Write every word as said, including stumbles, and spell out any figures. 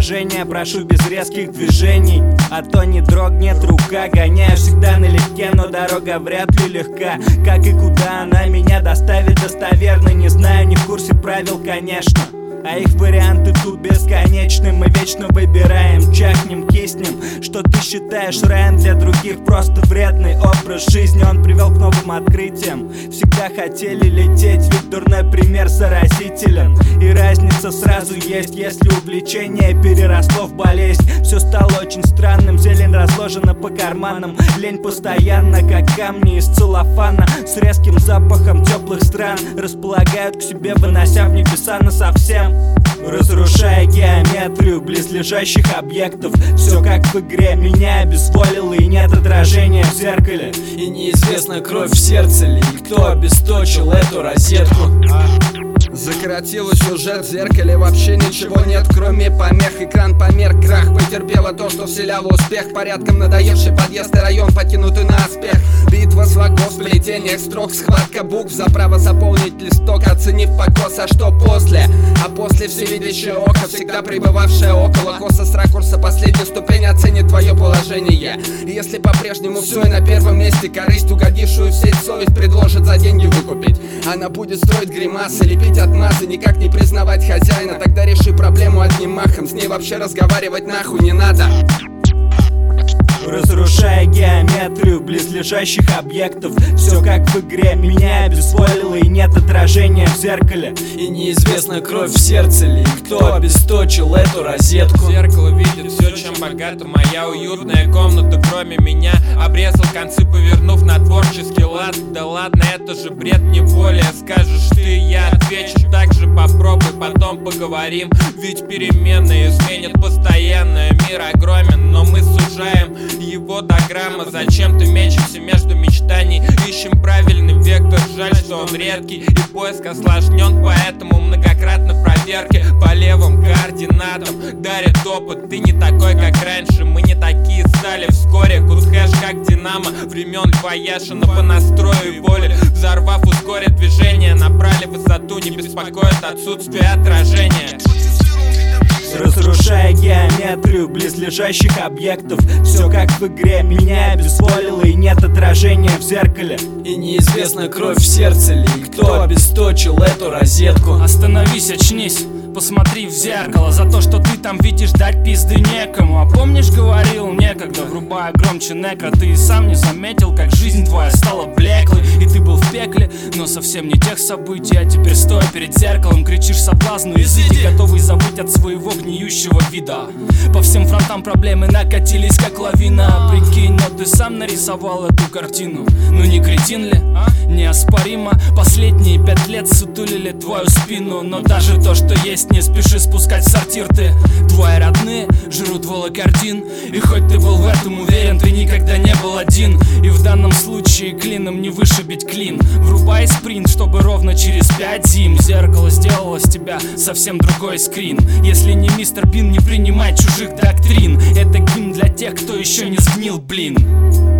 отражение. Прошу без резких движений, а то не дрогнет рука. Гоняю всегда налегке, но дорога вряд ли легка. Как и куда она меня доставит, достоверно не знаю, не в курсе правил, конечно. А их варианты тут бесконечны. Мы вечно выбираем, чахнем, киснем. Что ты считаешь раем, для других просто вредный образ жизни. Он привел к новым открытиям. Всегда хотели лететь, ведь дурной пример заразителен. И разница сразу есть, если увлечение переросло в болезнь. Все стало очень странным, зелень разложена по карманам. Лень постоянно, как камни из целлофана, с резким запахом теплых стран располагают к себе, вынося в небеса насовсем. Разрушая геометрию близлежащих объектов. Все как в игре, меня обезволило и нет отражения в зеркале. И неизвестна кровь в сердце ли, и кто обесточил эту розетку. Закоротила сюжет в зеркале, вообще ничего нет, кроме помех. Экран померк, крах, потерпела то, что вселяло успех. Порядком надоевший подъезд и район, покинутый наспех. Битва слогов, сплетениях строк, схватка букв за право заполнить листок, оценив покос, а что после? А после всевидящее око, всегда пребывавшее около коса с ракурса, последняя ступень оценит твое положение. И если по-прежнему все и на первом месте корысть, угодившую в сеть совесть предложит за деньги выкупить. Она будет строить гримасы, лепить отмазы, никак не признавать хозяина. Тогда реши проблему одним махом, с ней вообще разговаривать нахуй не надо. Разрушая геометрию близлежащих объектов. Все как в игре, меня обезволило и нет отражения в зеркале. И неизвестна кровь в сердце ли, и кто обесточил эту розетку. Зеркало видит все, чем богата моя уютная комната, кроме меня. Обрезал концы, повернув на творческий лад. Да ладно, это же бред, не более. Скажешь ты, я отвечу так же, попробуй, потом поговорим. Ведь переменные изменят постоянно. Мир огромен, но мы сужаем его до грамма. Зачем-то мечемся между мечтаний, ищем правильный вектор. Жаль, что он редкий и поиск осложнен, поэтому многократно проверки по левым координатам дарит опыт. Ты не такой, как раньше, мы не такие стали вскоре. Кудхэш как динамо времен Льва Яшина, по настрою и воле взорвав, ускорит движение. Набрали высоту, не беспокоит отсутствие отражения. Разрушая геометрию близлежащих объектов. Все как в игре, меня обезволило и нет отражения в зеркале. И неизвестна кровь в сердце ли, и кто обесточил эту розетку. Остановись, очнись, посмотри в зеркало. За то, что ты там видишь, дать пизды некому. А помнишь, говорил некогда, врубая громче некро, ты и сам не заметил, как жизнь твоя стала блеклой. И ты был в пекле, но совсем не тех событий. А теперь стоя перед зеркалом, кричишь соблазну изыди, готовый забыть от своего гниющего вида. По всем фронтам проблемы накатились, как лавина. Прикинь, но ты сам нарисовал эту картину. Ну не кретин ли? Неоспоримо, последние пять лет сутулили твою спину. Но даже то, что есть, не спеши спускать в сортир ты. Твои родные жрут волокордин. И хоть ты был в этом уверен, ты никогда не был один. И в данном случае клином не вышибить клин. Врубай спринт, чтобы ровно через пять зим зеркало сделало с тебя совсем другой скрин. Если не мистер Бин, не принимай чужих доктрин. Это гимн для тех, кто еще не сгнил, блин.